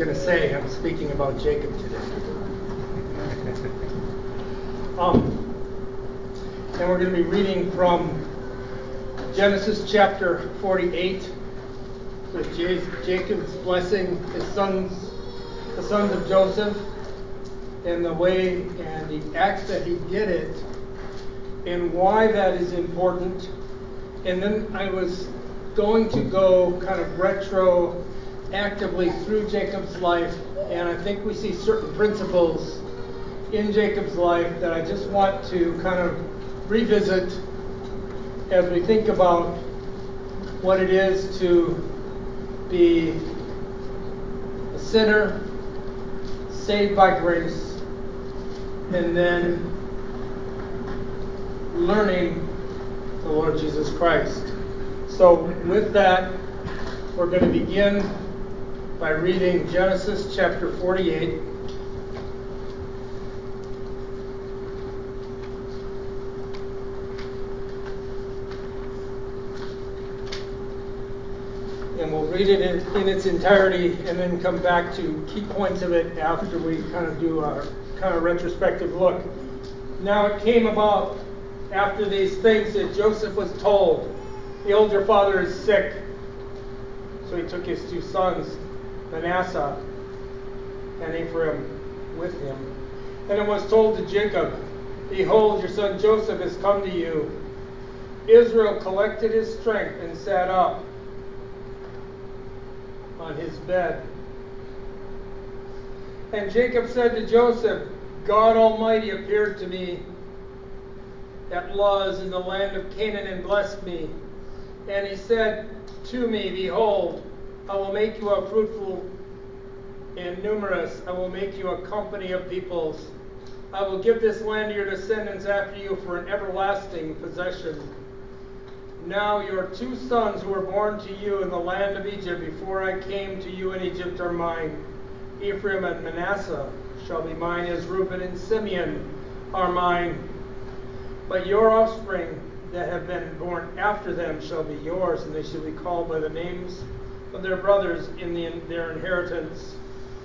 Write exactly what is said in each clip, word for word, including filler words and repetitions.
going to say I'm speaking about Jacob today. um, and we're going to be reading from Genesis chapter forty-eight, with Jacob's blessing his sons, the sons of Joseph, and the way and the acts that he did it, and why that is important. And then I was going to go kind of retroactively through Jacob's life, and I think we see certain principles in Jacob's life that I just want to kind of revisit as we think about what it is to be a sinner, saved by grace, and then learning the Lord Jesus Christ. So with that, we're going to begin by reading Genesis chapter forty-eight. And we'll read it in, in its entirety and then come back to key points of it after we kind of do our kind of retrospective look. Now it came about after these things that Joseph was told, "Behold, your father is sick." So he took his two sons, Manasseh and Ephraim, with him. And it was told to Jacob, "Behold, your son Joseph has come to you." Israel collected his strength and sat up on his bed. And Jacob said to Joseph, "God Almighty appeared to me at Luz in the land of Canaan and blessed me. And he said to me, Behold, I will make you a fruitful and numerous. I will make you a company of peoples. I will give this land to your descendants after you for an everlasting possession. Now your two sons who were born to you in the land of Egypt before I came to you in Egypt are mine. Ephraim and Manasseh shall be mine, as Reuben and Simeon are mine. But your offspring that have been born after them shall be yours, and they shall be called by the names of their brothers in the, their inheritance.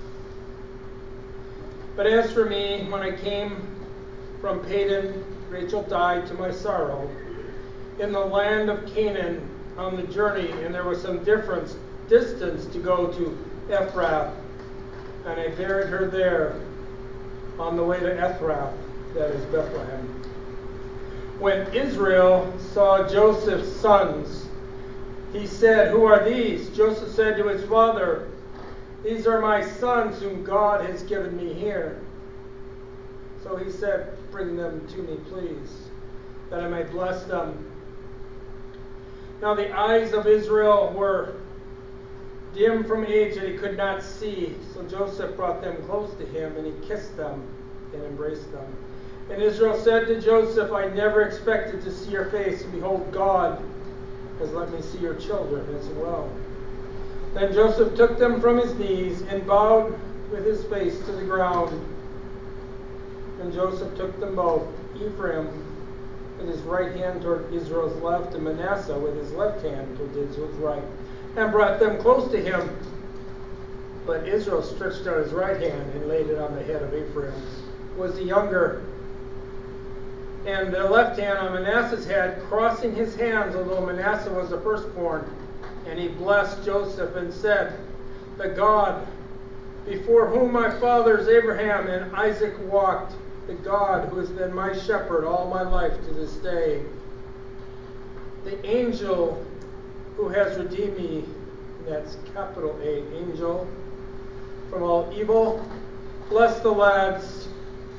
But as for me, when I came from Padan, Rachel died to my sorrow in the land of Canaan on the journey, and there was some difference, distance to go to Ephrath, and I buried her there on the way to Ephrath, that is Bethlehem. When Israel saw Joseph's sons, he said, Who are these? Joseph said to his father, These are my sons whom God has given me here. So he said, Bring them to me, please, that I may bless them. Now the eyes of Israel were dim from age that he could not see. So Joseph brought them close to him, and he kissed them and embraced them. And Israel said to Joseph, I never expected to see your face, and behold, God has let me see your children as well. Then Joseph took them from his knees and bowed with his face to the ground. And Joseph took them both, Ephraim with his right hand toward Israel's left, and Manasseh with his left hand toward Israel's right, and brought them close to him. But Israel stretched out his right hand and laid it on the head of Ephraim, who was the younger, and the left hand on Manasseh's head, crossing his hands, although Manasseh was the firstborn. And he blessed Joseph and said, The God before whom my fathers Abraham and Isaac walked, the God who has been my shepherd all my life to this day, the angel who has redeemed me, and that's capital A, angel, from all evil, bless the lads,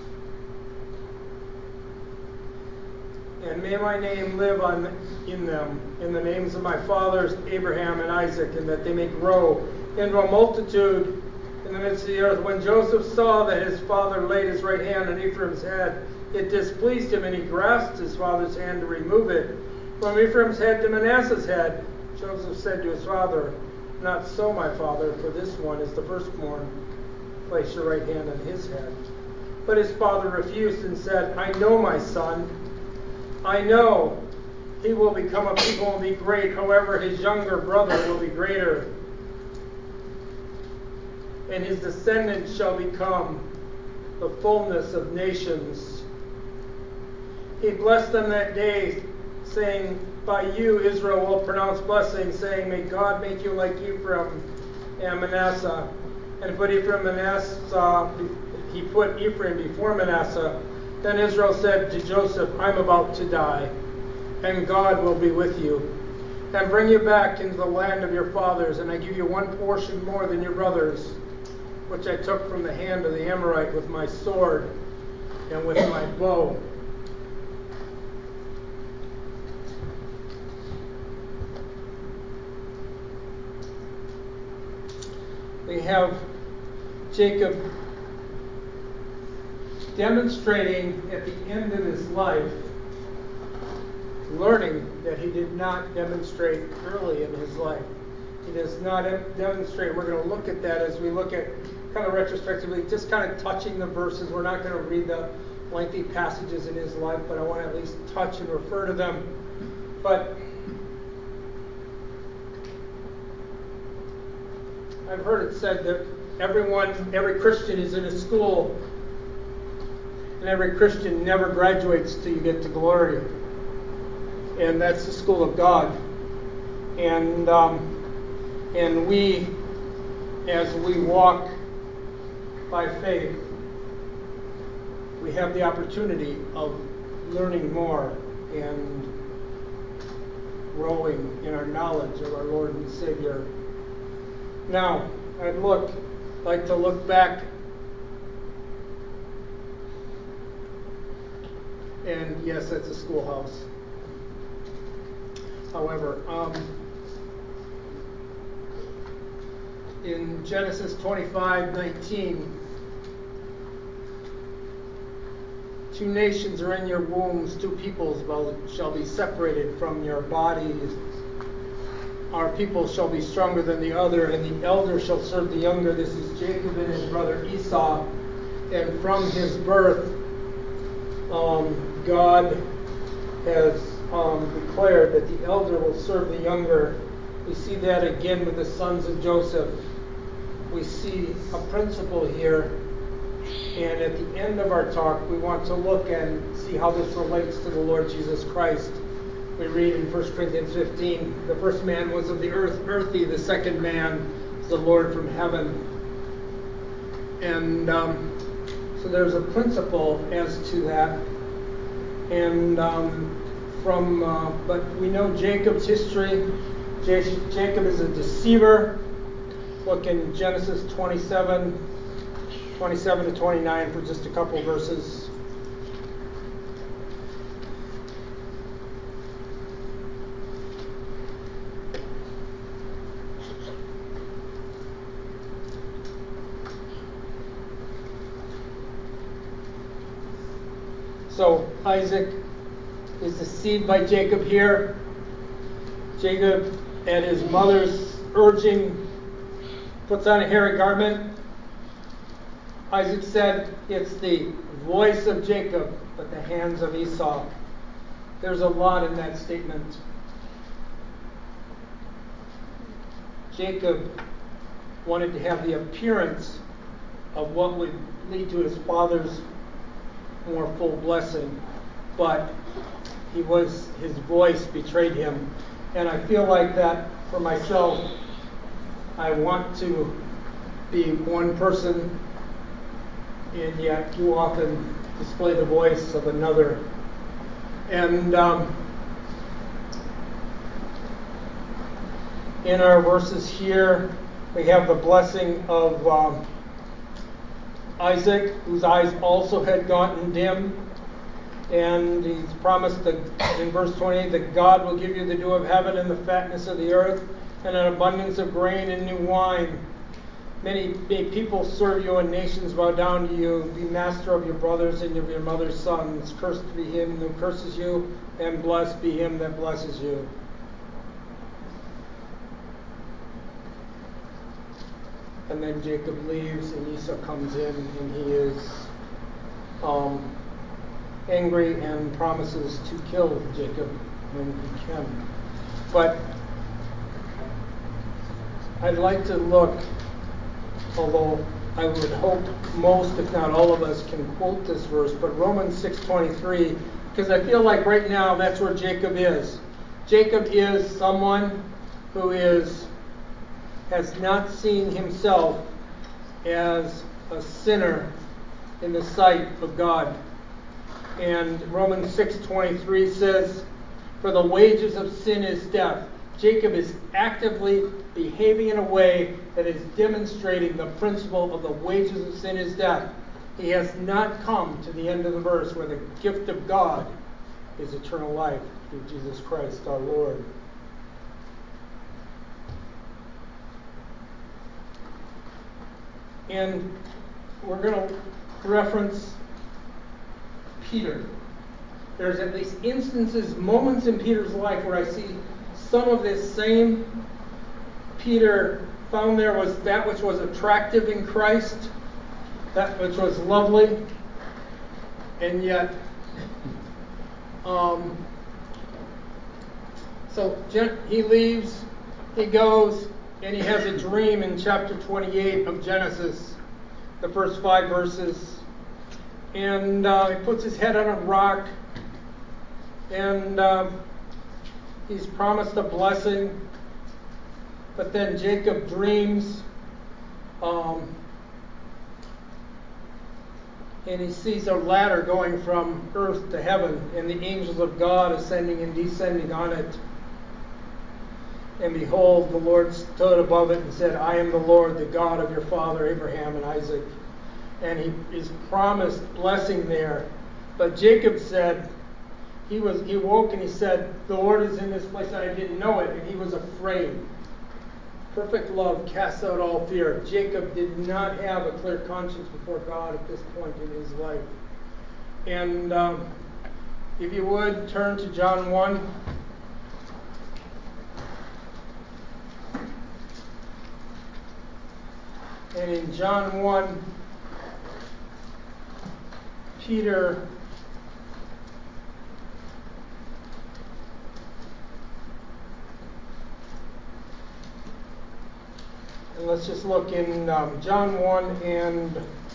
and may my name live on in them, in the names of my fathers Abraham and Isaac, and that they may grow into a multitude in the midst of the earth. When Joseph saw that his father laid his right hand on Ephraim's head, it displeased him, and he grasped his father's hand to remove it from Ephraim's head to Manasseh's head. Joseph said to his father, Not so, my father, for this one is the firstborn. Place your right hand on his head. But his father refused and said, I know, my son. I know he will become a people and be great. However, his younger brother will be greater. and his descendants shall become the fullness of nations. He blessed them that day, saying, by you Israel will pronounce blessing, saying, may God make you like Ephraim and Manasseh. And put Ephraim and Manasseh, he put Ephraim before Manasseh. Then Israel said to Joseph, I'm about to die, and God will be with you, and bring you back into the land of your fathers, and I give you one portion more than your brothers, which I took from the hand of the Amorite with my sword and with my bow. We have Jacob demonstrating at the end of his life, learning that he did not demonstrate early in his life. He does not demonstrate. We're going to look at that as we look at kind of retrospectively, just kind of touching the verses. We're not going to read the lengthy passages in his life, but I want to at least touch and refer to them. But I've heard it said that everyone, every Christian is in a school, and every Christian never graduates till you get to glory. And that's the school of God. And um, and we, as we walk by faith, we have the opportunity of learning more and growing in our knowledge of our Lord and Savior. Now, I'd look like to look back, and yes, that's a schoolhouse. However, um, in Genesis twenty-five nineteen, two nations are in your wombs, two peoples shall be separated from your bodies. Our people shall be stronger than the other, and the elder shall serve the younger. This is Jacob and his brother Esau. And from his birth, um, God has um, declared that the elder will serve the younger. We see that again with the sons of Joseph. We see a principle here. And at the end of our talk, we want to look and see how this relates to the Lord Jesus Christ. We read in First Corinthians fifteen, the first man was of the earth, earthy, the second man is the Lord from heaven. And um, so there's a principle as to that. And um, from, uh, but we know Jacob's history. J- Jacob is a deceiver. Look in Genesis twenty-seven, twenty-seven to twenty-nine for just a couple verses. So Isaac is deceived by Jacob here. Jacob, at his mother's urging, puts on a hairy garment. Isaac said, it's the voice of Jacob, but the hands of Esau. There's a lot in that statement. Jacob wanted to have the appearance of what would lead to his father's more full blessing, but he was his voice betrayed him. And I feel like that for myself. I want to be one person, and yet too often display the voice of another. And um, in our verses here, we have the blessing of um, Isaac, whose eyes also had gotten dim. And he's promised that in verse twenty-eight that God will give you the dew of heaven and the fatness of the earth and an abundance of grain and new wine. Many, many people serve you and nations bow down to you. Be master of your brothers and of your mother's sons. Cursed be him who curses you, and blessed be him that blesses you. And then Jacob leaves and Esau comes in, and he is um, angry and promises to kill Jacob when he can. But I'd like to look although I would hope most, if not all of us, can quote this verse, but Romans six twenty-three, because I feel like right now that's where Jacob is. Jacob is someone who is has not seen himself as a sinner in the sight of God. And Romans six twenty-three says, "For the wages of sin is death." Jacob is actively behaving in a way that is demonstrating the principle of the wages of sin is death. He has not come to the end of the verse where the gift of God is eternal life through Jesus Christ our Lord. And we're going to reference Peter. There's at least instances, moments in Peter's life where I see some of this same Peter found there was that which was attractive in Christ, that which was lovely, and yet, um, so he leaves, he goes, and he has a dream in chapter twenty-eight of Genesis, the first five verses, and uh, he puts his head on a rock, and uh, he's promised a blessing. But then Jacob dreams, um, and he sees a ladder going from earth to heaven, and the angels of God ascending and descending on it. And behold, the Lord stood above it and said, "I am the Lord, the God of your father Abraham and Isaac." And he is promised blessing there. But Jacob said, he was he woke and he said, "The Lord is in this place," and I didn't know it, and he was afraid. Perfect love casts out all fear. Jacob did not have a clear conscience before God at this point in his life. And um, if you would, turn to John one. And in John one, Peter And let's just look in um, John one and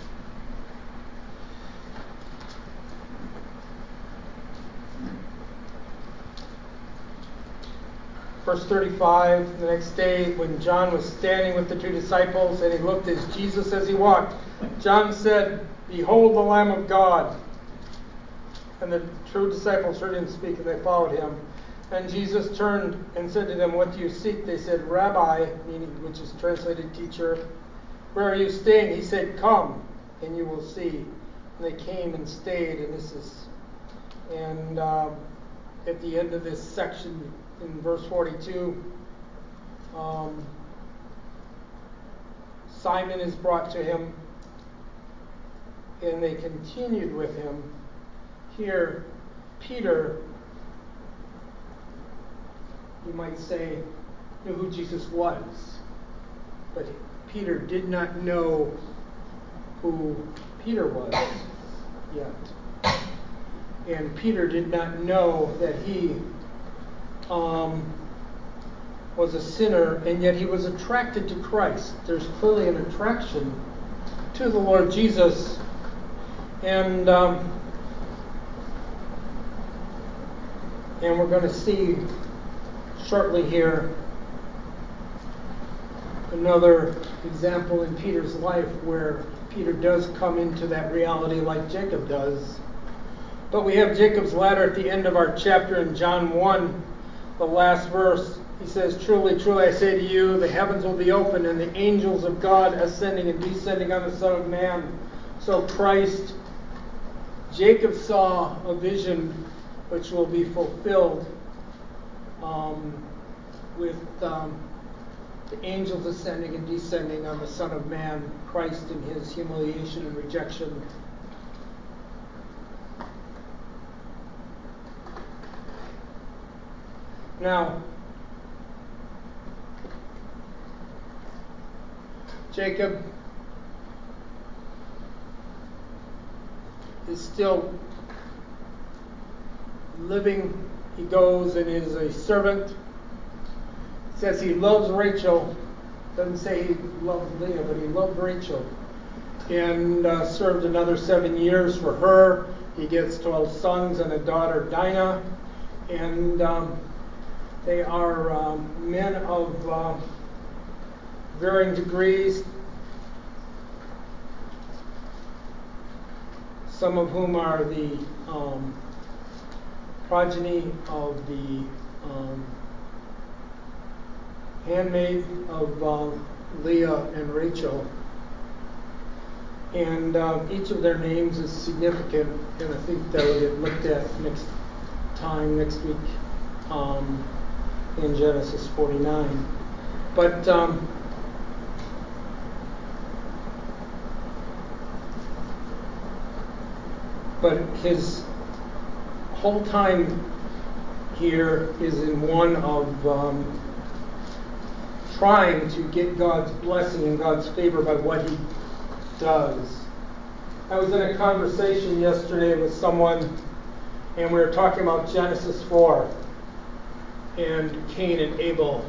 verse thirty-five. The next day, when John was standing with the two disciples, and he looked at Jesus as he walked, John said, "Behold the Lamb of God." And the true disciples heard him speak, and they followed him. And Jesus turned and said to them, "What do you seek?" They said, "Rabbi," meaning, which is translated teacher, "where are you staying?" He said, "Come, and you will see." And they came and stayed, and this is, and um, at the end of this section, in verse forty-two, um, Simon is brought to him, and they continued with him. Here, Peter, you might say, knew who Jesus was, but Peter did not know who Peter was yet. And Peter did not know that he um, was a sinner, and yet he was attracted to Christ. There's clearly an attraction to the Lord Jesus. And um, and we're going to see shortly here another example in Peter's life where Peter does come into that reality like Jacob does. But we have Jacob's ladder at the end of our chapter in John one, the last verse. He says, "Truly, truly, I say to you, the heavens will be opened, and the angels of God ascending and descending on the Son of Man." So Christ, Jacob saw a vision which will be fulfilled um, with um, the angels ascending and descending on the Son of Man, Christ in his humiliation and rejection. Now, Jacob is still living. He goes and is a servant. It says he loves Rachel, doesn't say he loved Leah, but he loved Rachel. And uh, served another seven years for her. He gets twelve sons and a daughter, Dinah. And um, they are um, men of uh, varying degrees, some of whom are the um, progeny of the um, handmaid of uh, Leah and Rachel. And uh, each of their names is significant, and I think that will get looked at next time, next week, um, in Genesis forty-nine. But um, but his whole time here is in one of um, trying to get God's blessing and God's favor by what he does. I was in a conversation yesterday with someone, and we were talking about Genesis four and Cain and Abel.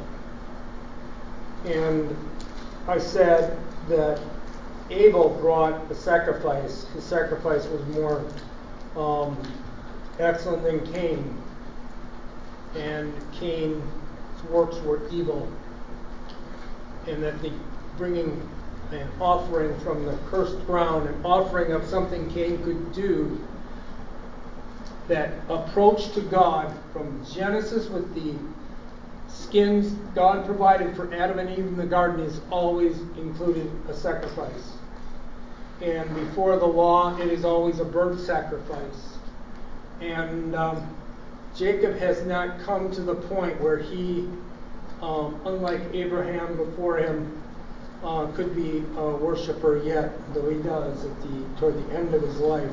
And I said that Abel brought a sacrifice. His sacrifice was more um, excellent than Cain. And Cain's works were evil. And that the bringing an offering from the cursed ground, an offering of something Cain could do, that approach to God from Genesis with the skins God provided for Adam and Eve in the garden is always included a sacrifice. And before the law, it is always a burnt sacrifice. And um, Jacob has not come to the point where he, um, unlike Abraham before him, uh, could be a worshiper yet, though he does at the toward the end of his life.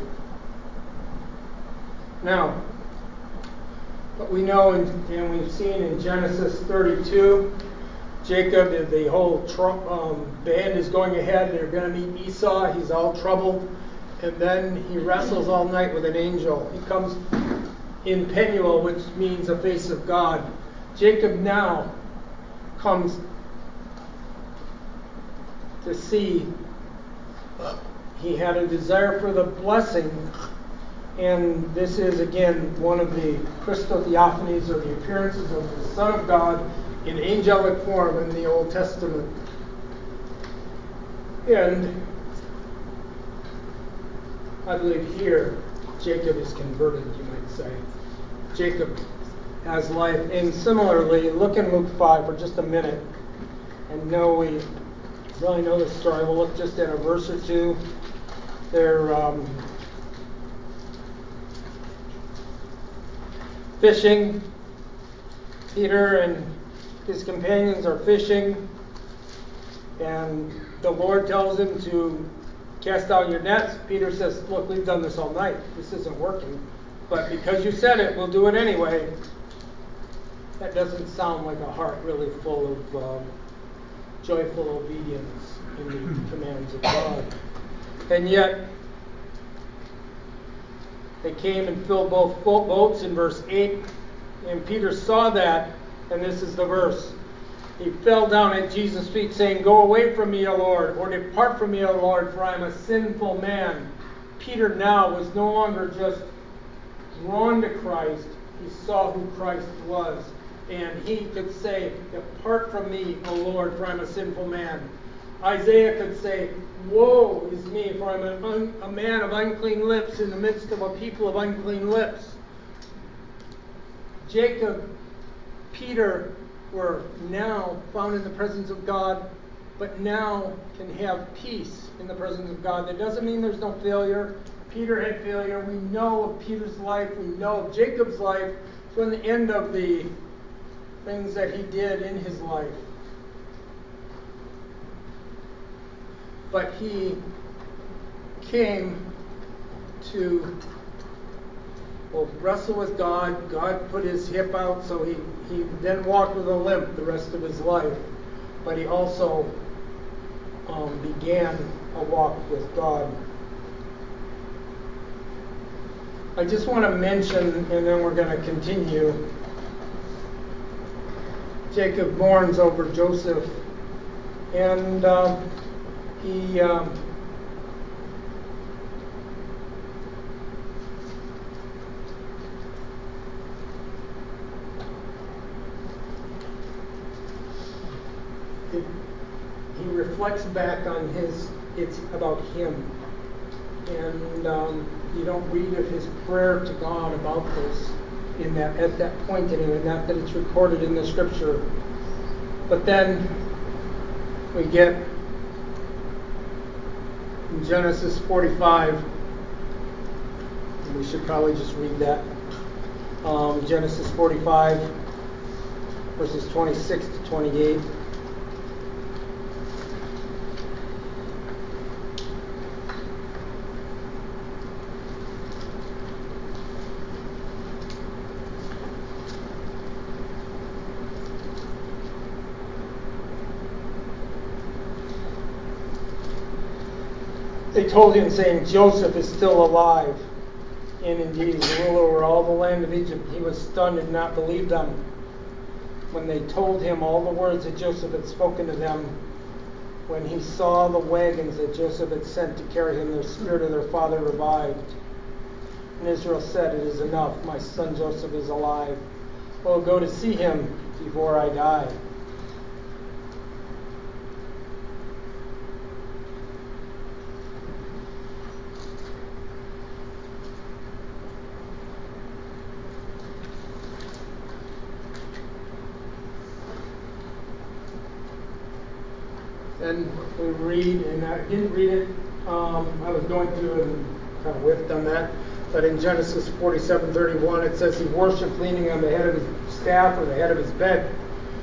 Now, what we know in, and we've seen in Genesis thirty-two, Jacob, the whole tr- um, band is going ahead. They're going to meet Esau. He's all troubled. And then he wrestles all night with an angel. He comes in Penuel, which means a face of God. Jacob now comes to see. He had a desire for the blessing. And this is, again, one of the Christotheophanies, or the appearances of the Son of God in angelic form in the Old Testament. And I believe here, Jacob is converted, you might say. Jacob has life. And similarly, look in Luke five for just a minute. And know we really know the story. We'll look just at a verse or two. They're um, fishing. Peter and his companions are fishing, and the Lord tells him to cast out your nets. Peter says, look, we've done this all night. This isn't working. But because you said it, we'll do it anyway. That doesn't sound like a heart really full of um, joyful obedience in the commands of God. And yet, they came and filled both boats in verse eight. And Peter saw that, and this is the verse. He fell down at Jesus' feet, saying, go away from me, O Lord, or depart from me, O Lord, for I am a sinful man. Peter now was no longer just drawn to Christ. He saw who Christ was. And he could say, depart from me, O Lord, for I am a sinful man. Isaiah could say, woe is me, for I am an un- a man of unclean lips in the midst of a people of unclean lips. Jacob, Peter were now found in the presence of God, but now can have peace in the presence of God. That doesn't mean there's no failure. Peter had failure. We know of Peter's life. We know of Jacob's life from the end of the things that he did in his life. But he came to well, wrestle with God. God put his hip out, so he, he then walked with a limp the rest of his life. But he also um, began a walk with God. I just want to mention, and then we're going to continue. Jacob mourns over Joseph And um, he um, it, he reflects back on his, it's about him. And um, you don't read of his prayer to God about this in that at that point anyway, not that it's recorded in the scripture. But then we get in Genesis forty-five, and we should probably just read that. Um, Genesis forty-five, verses twenty-six to twenty-eight. They told him, saying, Joseph is still alive, and indeed is ruler over all the land of Egypt. He was stunned and did not believe them when they told him all the words that Joseph had spoken to them. When he saw the wagons that Joseph had sent to carry him, the spirit of their father revived. And Israel said, it is enough, my son Joseph is alive. I will go to see him before I die. And we read, and I didn't read it, um, I was going through and kind of whiffed on that, but in Genesis forty-seven thirty-one it says he worshipped leaning on the head of his staff or the head of his bed.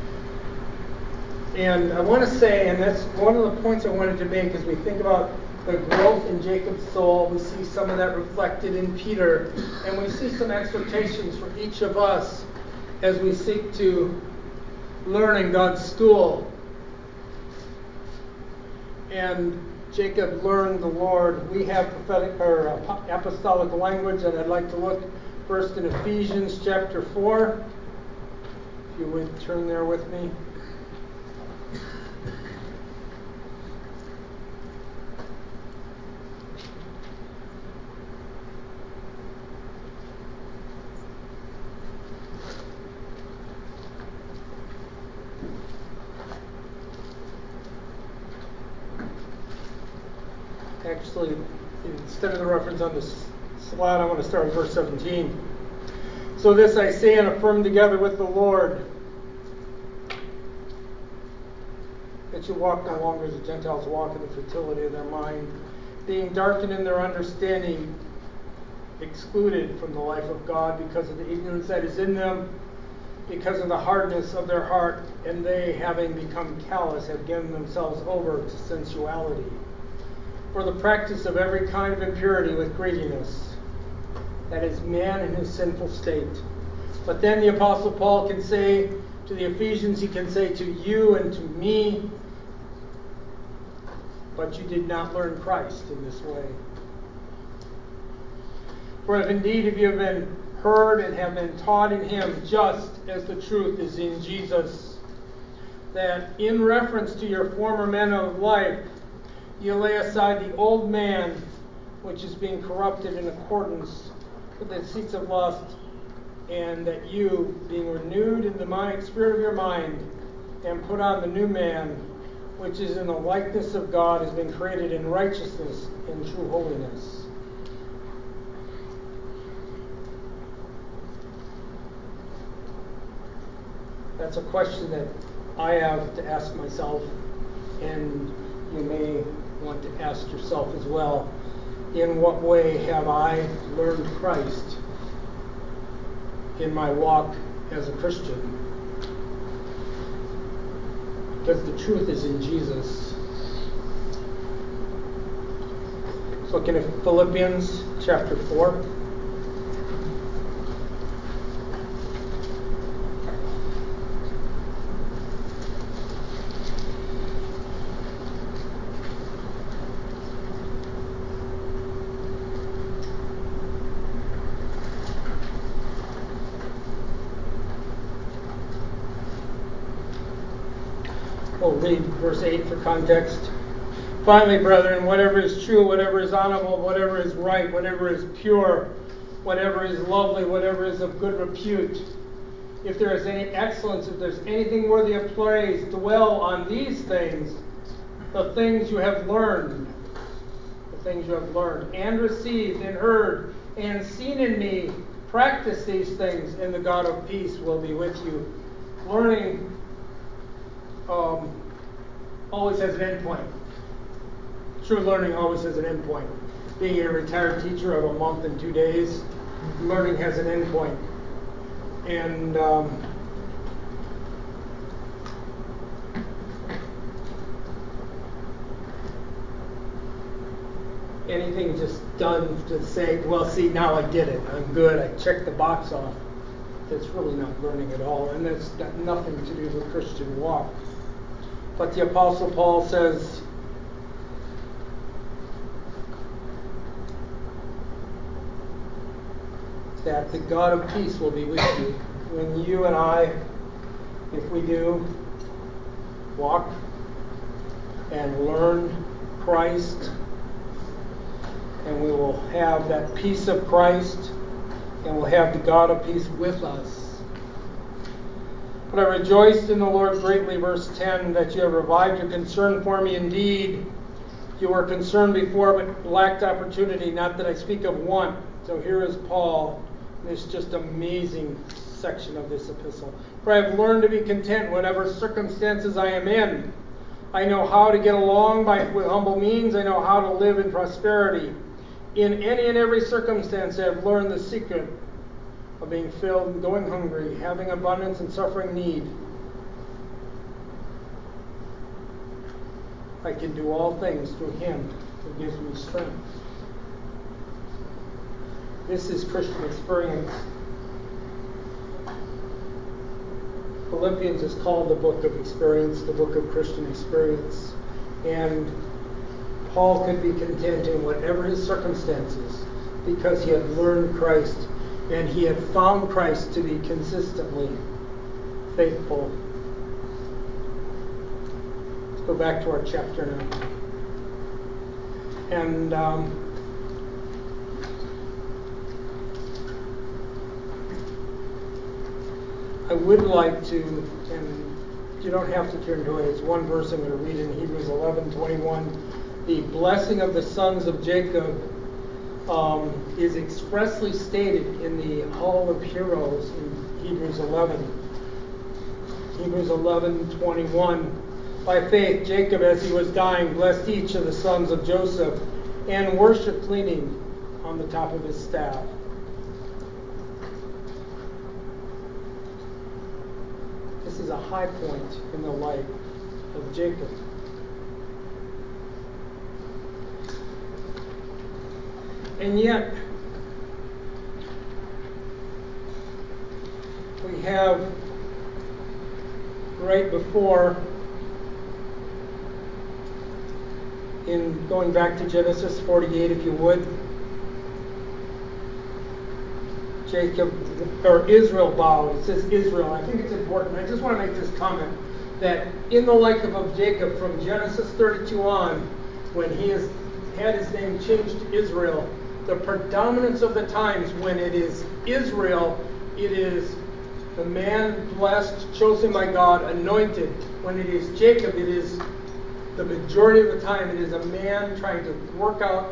And I want to say, and that's one of the points I wanted to make as we think about the growth in Jacob's soul, we see some of that reflected in Peter, and we see some expectations for each of us as we seek to learn in God's school. And Jacob learned the Lord. We have prophetic or apostolic language, and I'd like to look first in Ephesians chapter four. If you would turn there with me. Actually, instead of the reference on this slide, I want to start with verse seventeen. So this I say and affirm together with the Lord, that you walk no longer as the Gentiles walk in the fertility of their mind, being darkened in their understanding, excluded from the life of God because of the ignorance that is in them, because of the hardness of their heart, and they, having become callous, have given themselves over to sensuality, for the practice of every kind of impurity with greediness. That is man in his sinful state. But then the Apostle Paul can say to the Ephesians, he can say to you and to me, but you did not learn Christ in this way. For if indeed if you have been heard and have been taught in him, just as the truth is in Jesus, that in reference to your former manner of life, you lay aside the old man, which is being corrupted in accordance with the deceits of lust, and that you, being renewed in the mind, spirit of your mind, and put on the new man, which is in the likeness of God, has been created in righteousness and true holiness. That's a question that I have to ask myself, and you may want to ask yourself as well. In what way have I learned Christ in my walk as a Christian? Because the truth is in Jesus. So looking at Philippians chapter four. We'll read verse eight for context. Finally, brethren, whatever is true, whatever is honorable, whatever is right, whatever is pure, whatever is lovely, whatever is of good repute, if there is any excellence, if there's anything worthy of praise, dwell on these things, the things you have learned, the things you have learned, and received, and heard, and seen in me. Practice these things, and the God of peace will be with you. Learning um, always has an end point. True learning always has an end point. Being a retired teacher of a month and two days, learning has an end point. And um, anything just done to say, well, see, now I did it. I'm good. I checked the box off. That's really not learning at all. And that's got nothing to do with Christian walk. But the Apostle Paul says, that the God of peace will be with you. When you and I, if we do, walk and learn Christ, and we will have that peace of Christ, and we'll have the God of peace with us. But I rejoiced in the Lord greatly, verse ten, that you have revived your concern for me. Indeed, you were concerned before, but lacked opportunity, not that I speak of want. So here is Paul. This just amazing section of this epistle. For I have learned to be content whatever circumstances I am in. I know how to get along by with humble means. I know how to live in prosperity. In any and every circumstance I have learned the secret of being filled and going hungry, having abundance and suffering need. I can do all things through Him who gives me strength. This is Christian experience. Philippians is called the book of experience, the book of Christian experience. And Paul could be content in whatever his circumstances because he had learned Christ and he had found Christ to be consistently faithful. Let's go back to our chapter now. And um, I would like to, and you don't have to turn to it, it's one verse I'm going to read in Hebrews eleven twenty-one. The blessing of the sons of Jacob um, is expressly stated in the Hall of Heroes in Hebrews eleven. Hebrews eleven twenty-one. By faith, Jacob, as he was dying, blessed each of the sons of Joseph and worshipped leaning on the top of his staff. This is a high point in the life of Jacob. And yet, we have right before, in going back to Genesis forty-eight, if you would, Jacob, or Israel bowed. It says Israel. I think it's important. I just want to make this comment that in the life of Jacob from Genesis thirty-two on, when he has had his name changed to Israel, the predominance of the times when it is Israel, it is the man blessed, chosen by God, anointed. When it is Jacob, it is the majority of the time, it is a man trying to work out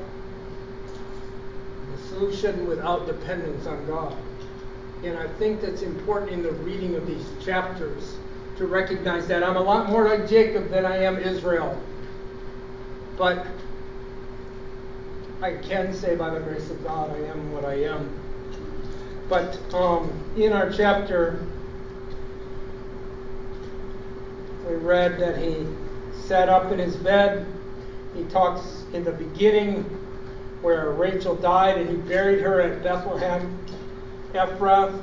the solution without dependence on God. And I think that's important in the reading of these chapters to recognize that I'm a lot more like Jacob than I am Israel. But I can say by the grace of God I am what I am. But um, in our chapter, we read that he sat up in his bed. He talks in the beginning where Rachel died and he buried her at Bethlehem, Ephrath.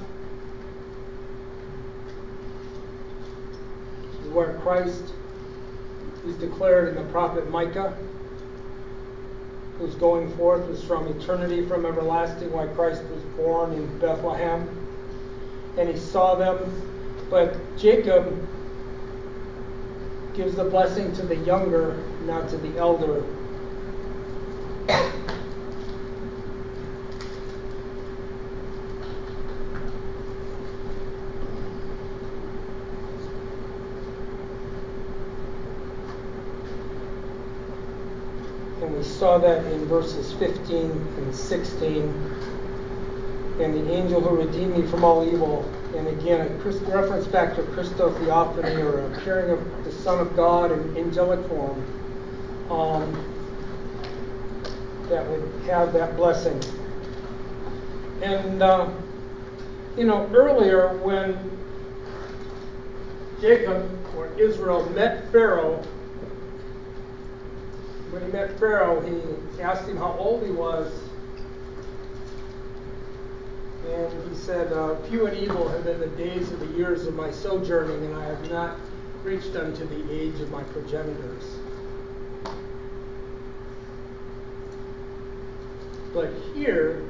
This is where Christ is declared in the prophet Micah, whose going forth was from eternity, from everlasting, why Christ was born in Bethlehem. And he saw them. But Jacob gives the blessing to the younger, not to the elder. And we saw that in verses fifteen and sixteen. And the angel who redeemed me from all evil. And again, a reference back to Christotheophany, or a appearing of the Son of God in angelic form, um, that would have that blessing. And, uh, you know, earlier when Jacob, or Israel, met Pharaoh, when he met Pharaoh, he asked him how old he was. And he said, uh, few and evil have been the days of the years of my sojourning, and I have not reached unto the age of my progenitors. But here,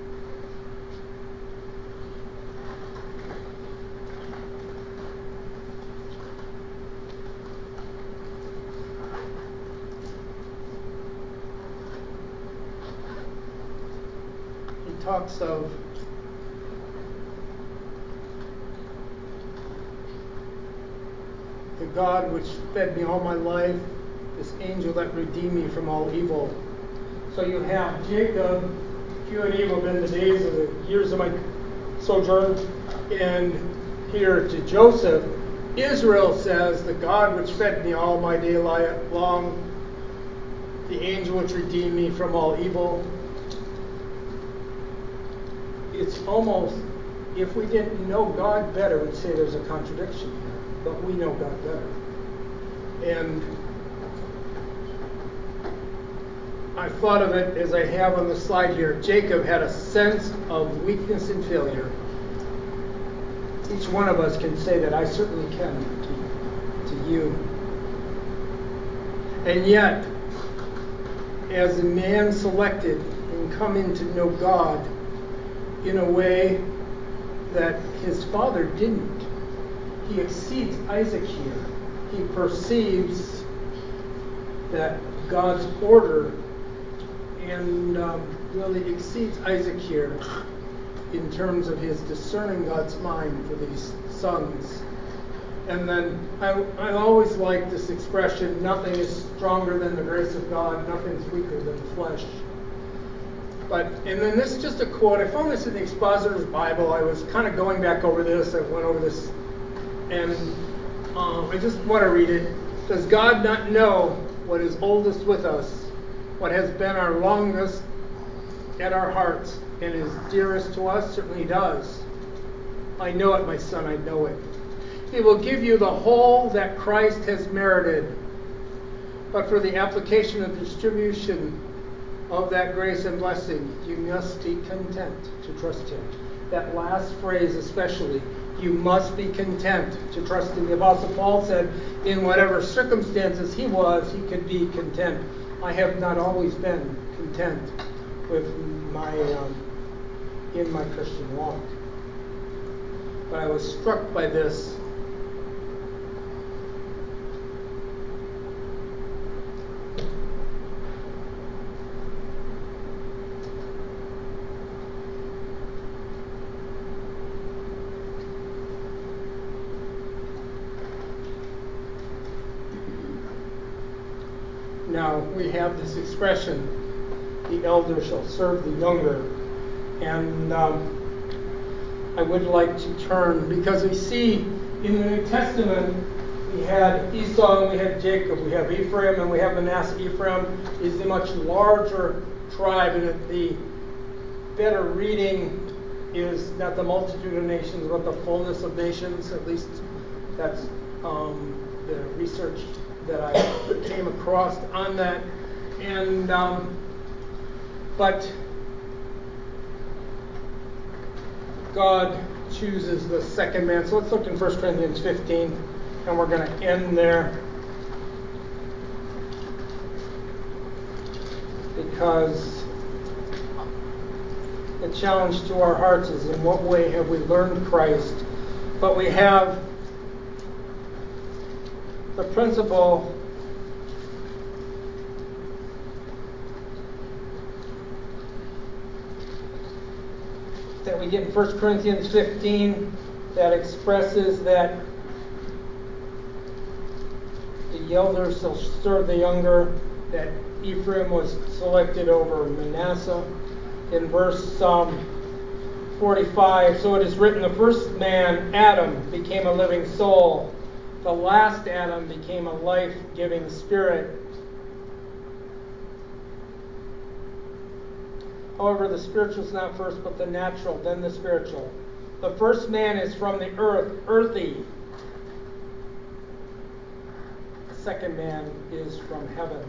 he talks of the God which fed me all my life, this angel that redeemed me from all evil. So you have Jacob, few and evil have been the days of the years of my sojourn. And here to Joseph, Israel says, the God which fed me all my day long, the angel which redeemed me from all evil. It's almost, if we didn't know God better, we'd say there's a contradiction here. But we know God better. And I thought of it as I have on the slide here. Jacob had a sense of weakness and failure. Each one of us can say that. I certainly can to, to you. And yet, as a man selected and coming to know God in a way that his father didn't, he exceeds Isaac here. He perceives that God's order and um, really exceeds Isaac here in terms of his discerning God's mind for these sons. And then I, I always like this expression, nothing is stronger than the grace of God, nothing's weaker than the flesh. But, and then this is just a quote. I found this in the Expositor's Bible. I was kind of going back over this. I went over this. And um, I just want to read it. Does God not know what is oldest with us, what has been our longest at our hearts, and is dearest to us? Certainly He does. I know it, my son, I know it. He will give you the whole that Christ has merited. But for the application and distribution of that grace and blessing, you must be content to trust Him. That last phrase especially, you must be content to trust Him. The Apostle Paul said, in whatever circumstances he was, he could be content. I have not always been content with my um, in my Christian walk. But I was struck by this. Now, we have this expression, the elder shall serve the younger. And um, I would like to turn, because we see in the New Testament, we had Esau and we had Jacob. We have Ephraim and we have Manasseh. Ephraim is the much larger tribe, and the better reading is not the multitude of nations, but the fullness of nations. At least that's um, the research that I came across on that. And um, but God chooses the second man. So let's look in First Corinthians fifteen, and we're going to end there, because the challenge to our hearts is, in what way have we learned Christ? But we have the principle that we get in First Corinthians fifteen that expresses that the elder shall serve the younger, that Ephraim was selected over Manasseh. In verse um, forty-five, so it is written, the first man, Adam, became a living soul. The last Adam became a life-giving spirit. However, the spiritual is not first, but the natural, then the spiritual. The first man is from the earth, earthy. The second man is from heaven.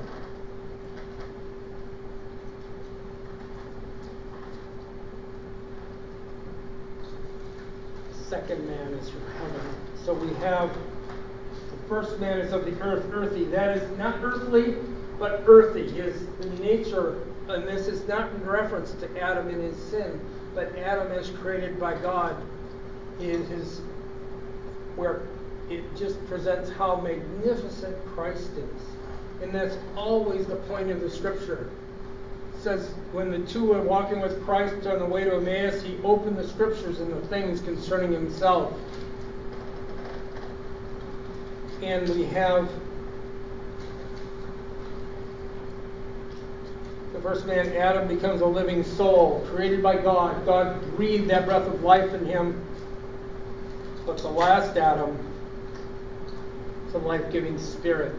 The second man is from heaven. So we have the first man is of the earth, earthy. That is not earthly, but earthy. His the nature. And this is not in reference to Adam in his sin, but Adam as created by God in his, where it just presents how magnificent Christ is. And that's always the point of the scripture. It says when the two were walking with Christ on the way to Emmaus, he opened the scriptures and the things concerning himself. And we have the first man, Adam, becomes a living soul, created by God. God breathed that breath of life in him. But the last Adam is a life-giving spirit.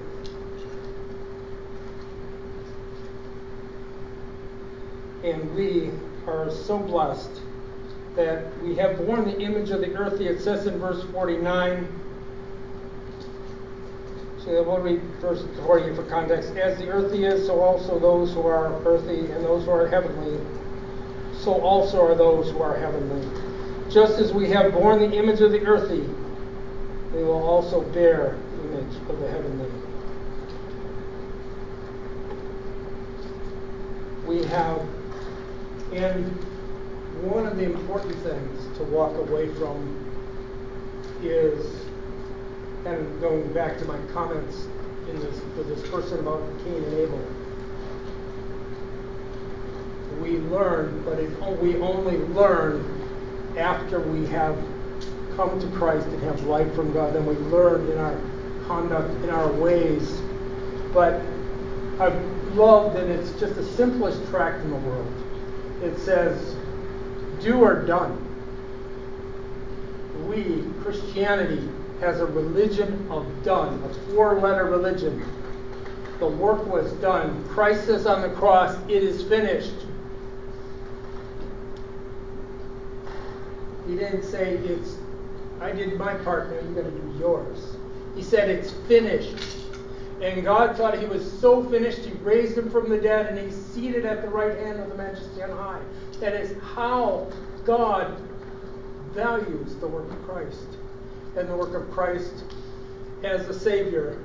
And we are so blessed that we have borne the image of the earthy. It says in verse forty-nine, so we'll read verse forty for context. As the earthy is, so also those who are earthy, and those who are heavenly, so also are those who are heavenly. Just as we have borne the image of the earthy, we will also bear the image of the heavenly. We have, and one of the important things to walk away from is, and going back to my comments in this with this person about Cain and Abel, we learn, but it, we only learn after we have come to Christ and have life from God. Then we learn in our conduct, in our ways. But I've loved, and it's just the simplest tract in the world. It says, "Do or done." We, Christianity, has a religion of done, a four-letter religion. The work was done. Christ says on the cross, "It is finished." He didn't say, "It's, I did my part, now you got to do yours." He said, "It's finished." And God thought he was so finished, he raised him from the dead, and he's seated at the right hand of the Majesty on high. That is how God values the work of Christ. And the work of Christ as the Savior.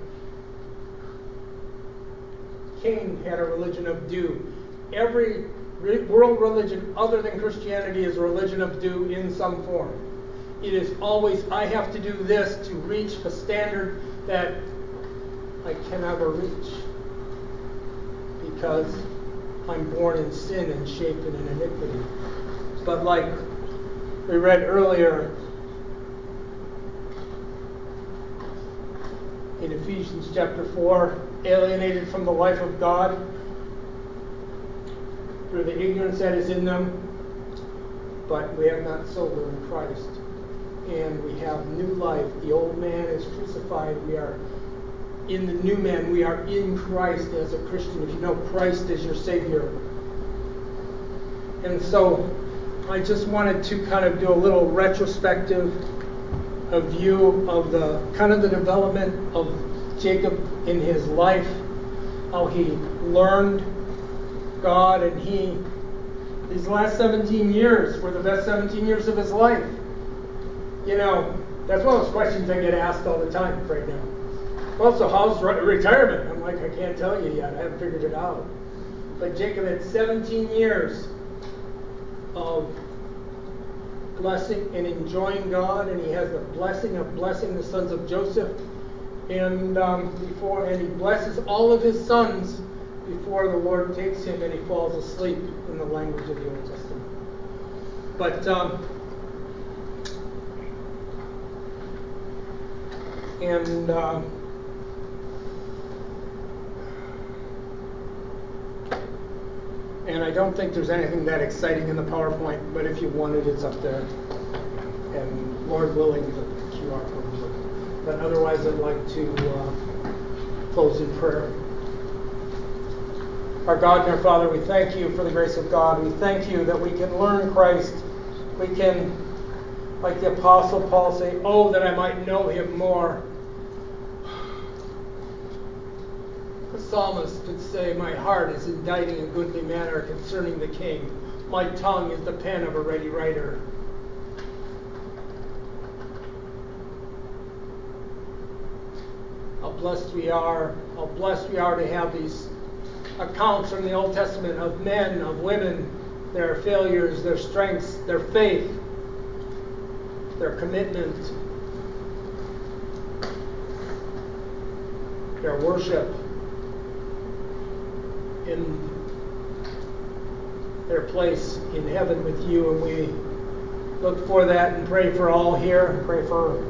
Cain had a religion of do. Every world religion other than Christianity is a religion of do in some form. It is always, I have to do this to reach a standard that I can never reach, because I'm born in sin and shaped in iniquity. But like we read earlier in Ephesians chapter four, alienated from the life of God through the ignorance that is in them, but we have not so in Christ. And we have new life. The old man is crucified. We are in the new man. We are in Christ as a Christian, if you know Christ as your Savior. And so I just wanted to kind of do a little retrospective a view of the kind of the development of Jacob in his life, how he learned God, and he these last seventeen years were the best seventeen years of his life. You know, that's one of those questions I get asked all the time right now. Well, so how's re- retirement? I'm like, I can't tell you yet. I haven't figured it out. But Jacob had seventeen years of blessing and enjoying God, and he has the blessing of blessing the sons of Joseph. And um, before, and he blesses all of his sons before the Lord takes him and he falls asleep, in the language of the Old Testament. But um, and uh, and I don't think there's anything that exciting in the PowerPoint, but if you want it, it's up there. And Lord willing, the Q R code. But otherwise, I'd like to uh, close in prayer. Our God and our Father, we thank you for the grace of God. We thank you that we can learn Christ. We can, like the Apostle Paul, say, "Oh, that I might know him more." The psalmist could say, "My heart is inditing a goodly manner concerning the King. My tongue is the pen of a ready writer." How blessed we are, how blessed we are to have these accounts from the Old Testament of men, of women, their failures, their strengths, their faith, their commitment, their worship in their place in heaven with you. And we look for that and pray for all here. Pray for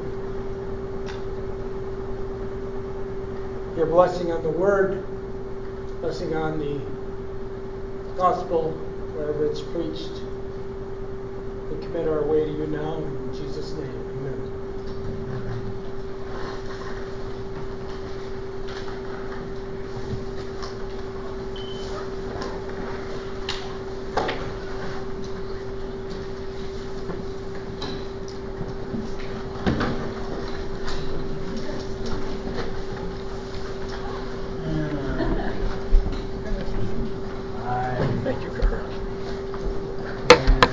your blessing on the Word, blessing on the gospel, wherever it's preached. We commit our way to you now in Jesus' name.